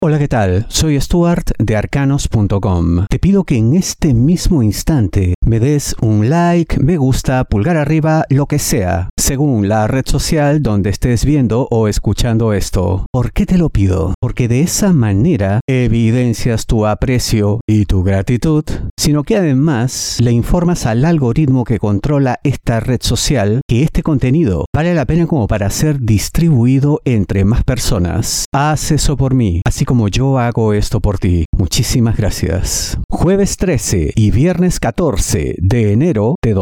Hola, ¿qué tal? Soy Stuart de Arcanos.com. Te pido que en este mismo instante me des un like, me gusta, pulgar arriba, lo que sea, según la red social donde estés viendo o escuchando esto. ¿Por qué te lo pido? Porque de esa manera evidencias tu aprecio y tu gratitud, sino que además le informas al algoritmo que controla esta red social que este contenido vale la pena como para ser distribuido entre más personas. Haz eso por mí, así como yo hago esto por ti. Muchísimas gracias. Jueves 13 y viernes 14 de enero de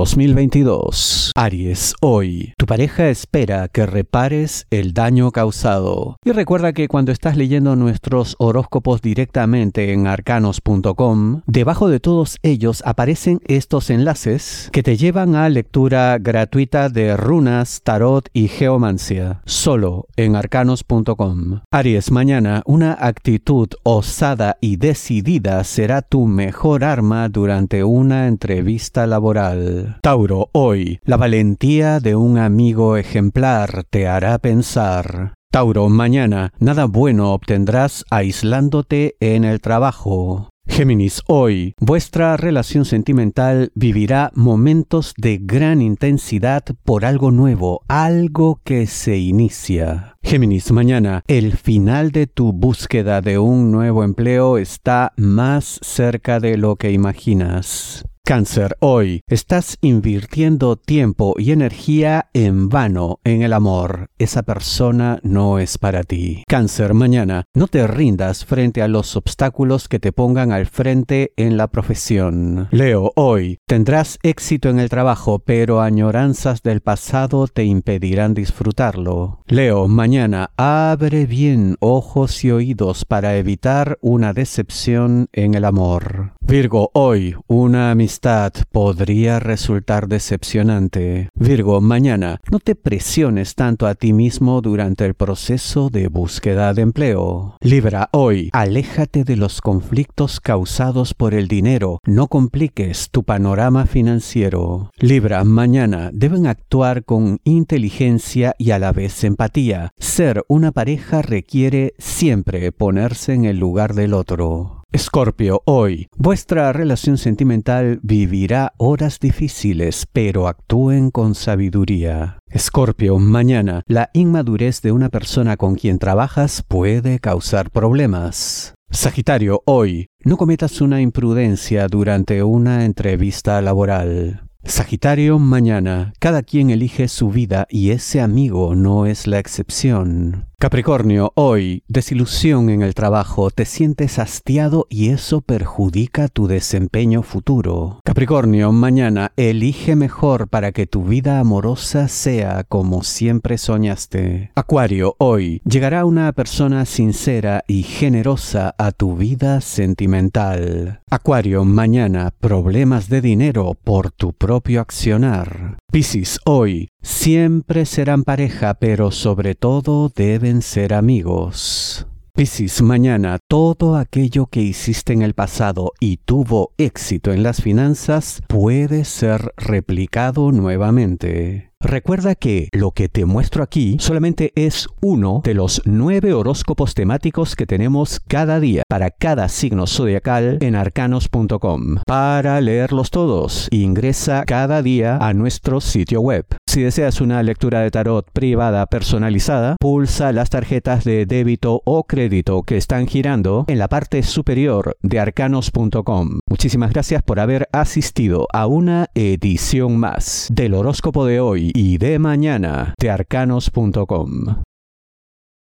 2022. Aries, hoy, tu pareja espera que repares el daño causado. Y recuerda que cuando estás leyendo nuestros horóscopos directamente en arcanos.com, debajo de todos ellos aparecen estos enlaces que te llevan a lectura gratuita de runas, tarot y geomancia. Solo en arcanos.com. Aries, mañana una actitud osada y decidida será tu mejor arma durante una entrevista laboral. Tauro, hoy, la valentía de un amigo ejemplar te hará pensar. Tauro, mañana, nada bueno obtendrás aislándote en el trabajo. Géminis, hoy, vuestra relación sentimental vivirá momentos de gran intensidad por algo nuevo, algo que se inicia. Géminis, mañana, el final de tu búsqueda de un nuevo empleo está más cerca de lo que imaginas. Cáncer, hoy, estás invirtiendo tiempo y energía en vano en el amor. Esa persona no es para ti. Cáncer, mañana, no te rindas frente a los obstáculos que te pongan al frente en la profesión. Leo, hoy, tendrás éxito en el trabajo, pero añoranzas del pasado te impedirán disfrutarlo. Leo, mañana, abre bien ojos y oídos para evitar una decepción en el amor. Virgo, hoy, una amistad podría resultar decepcionante. Virgo, mañana, no te presiones tanto a ti mismo durante el proceso de búsqueda de empleo. Libra, hoy, aléjate de los conflictos causados por el dinero. No compliques tu panorama financiero. Libra, mañana, deben actuar con inteligencia y a la vez empatía. Ser una pareja requiere siempre ponerse en el lugar del otro. Escorpio, hoy, vuestra relación sentimental vivirá horas difíciles, pero actúen con sabiduría. Escorpio, mañana, la inmadurez de una persona con quien trabajas puede causar problemas. Sagitario, hoy, no cometas una imprudencia durante una entrevista laboral. Sagitario, mañana, cada quien elige su vida y ese amigo no es la excepción. Capricornio, hoy, desilusión en el trabajo, te sientes hastiado y eso perjudica tu desempeño futuro. Capricornio, mañana, elige mejor para que tu vida amorosa sea como siempre soñaste. Acuario, hoy, llegará una persona sincera y generosa a tu vida sentimental. Acuario, mañana, problemas de dinero por tu propio accionar. Piscis, hoy, siempre serán pareja, pero sobre todo deben ser amigos. Piscis, mañana, todo aquello que hiciste en el pasado y tuvo éxito en las finanzas puede ser replicado nuevamente. Recuerda que lo que te muestro aquí solamente es uno de los 9 horóscopos temáticos que tenemos cada día para cada signo zodiacal en arcanos.com. Para leerlos todos, ingresa cada día a nuestro sitio web. Si deseas una lectura de tarot privada personalizada, pulsa las tarjetas de débito o crédito que están girando en la parte superior de arcanos.com. Muchísimas gracias por haber asistido a una edición más del horóscopo de hoy y de mañana de arcanos.com.